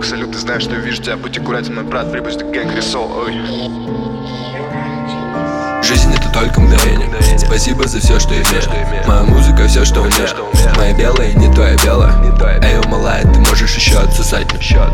Бог, салют, ты знаешь, что я вижу тебя. Будь аккуратен, мой брат, прибудь к гэнг Рисол. Ой. Жизнь — это только мгновение. Спасибо за все, что имею. Моя музыка — все, что умею. Моя белая, не твоя белая. Эй, малая, ты можешь еще отсосать.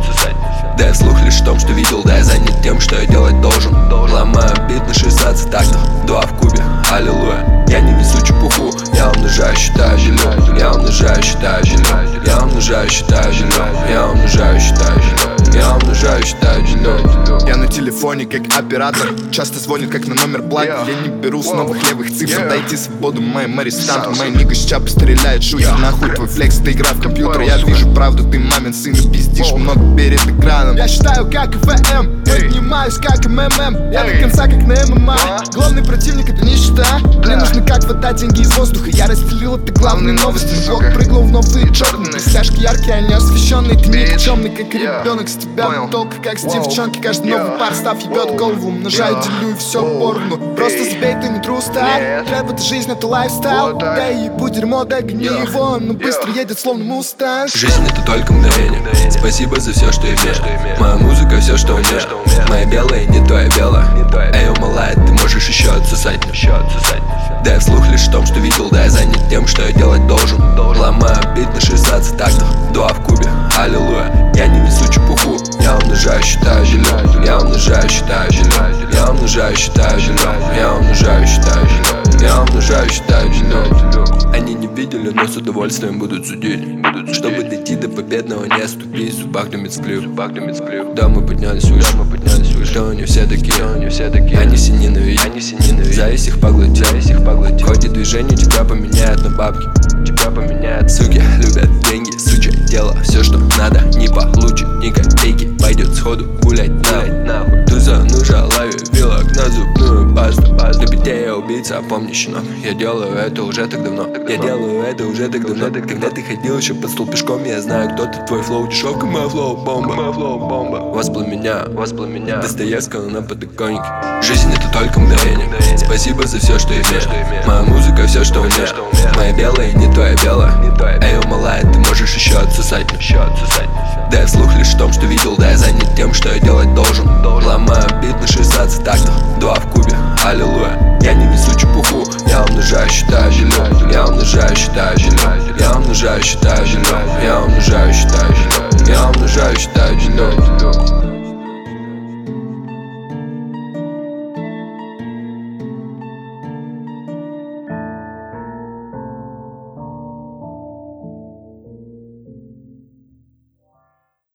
Да я слух лишь в том, что видел. Да я занят тем, что я делать должен. Ломаю бит на 16 тактов, 2 в кубе, аллилуйя. Я не несу чепуху, я умножаю, считаю жилье. Я умножаю, считаю жилье. Я умножаю, считаю жилье. Я умножаю, считаю жилье. Я умножаю, считаю жилье. Я на телефоне как оператор, часто звонит как на номер благо. Я не беру с новых левых цифр, дайте свободу моим арестантам. Мои нигга сейчас постреляет, шутер. Нахуй твой флекс, это игра в компьютер. Я вижу правду, ты мамин сын и пиздишь много перед экраном. Я считаю как ВМ, поднимаюсь как МММ. Я до конца как на ММА. Главный противник — это нищета. Мне нужны как вода, деньги из воздуха. Я разделил это главные новости. Блок прыгнул в новые Джорданы. Стяжки яркие, они освещенные. Ты никчемный как ребенок. С тебя толк как с девчонки. Каждый новый пар став ебет голову. Умножаю, делю и все поровну. Просто забей, ты не true style. Рэп — это жизнь, это лайфстайл. Да и ебу дерьмо, да гони его. Но быстро едет словно мустанг. Жизнь — это только мгновение. Спасибо за все, что имею. Моя музыка — все, что умею. Моя белая, не твоя белая. Эй, малая, ты можешь еще отсосать. Да я вслух лишь в том, что видел. Да я занят тем, что я делать должен. Ломаю бит на 16 тактов, 2 в кубе, аллилуйя. Я не несу чепуху, я умножаю, считаю жилье. Я умножаю, считаю жилье. Я умножаю, считаю жилье. Я умножаю, считаю жилье. Я умножаю, считаю жилье. Они не видели, но с удовольствием будут судить. Чтобы дойти до победного, не отступить. В зубах дымит сплив. Да, мы поднялись выше. Что они все такие. Они все ненавидят. Зависть их поглотит. В ходе движения тебя поменяют на бабки. Суки любят деньги, сучье дело. Все, что надо, не получит ни копейки. Пойдет сходу гулять нахуй. Тузану желаю вилок на зубную пасту. Для битей я убийца, помни, щенок. Я делаю это уже так давно. Когда ты ходил еще под стол пешком, я знаю, кто ты. Твой флоу дешевка, моя флоу бомба. Воспламеняю Достоевского на подоконнике. Жизнь — это только мгновение. Спасибо за все, что имею. Моя музыка — все, что умею. Моя белая, не твоя белая. Эй, малая, ты можешь еще отсосать. Да я вслух лишь в том, что видел. Да я занят тем, что я делать должен. Ломаю бит на 16 тактов, 2 в кубе, аллилуйя. Я не несу чепуху, я умножаю, считаю жилье. Я умножаю, считаю жилье. Я умножаю, считаю жилье. Я умножаю, считаю жилье. Я умножаю, считаю жилье.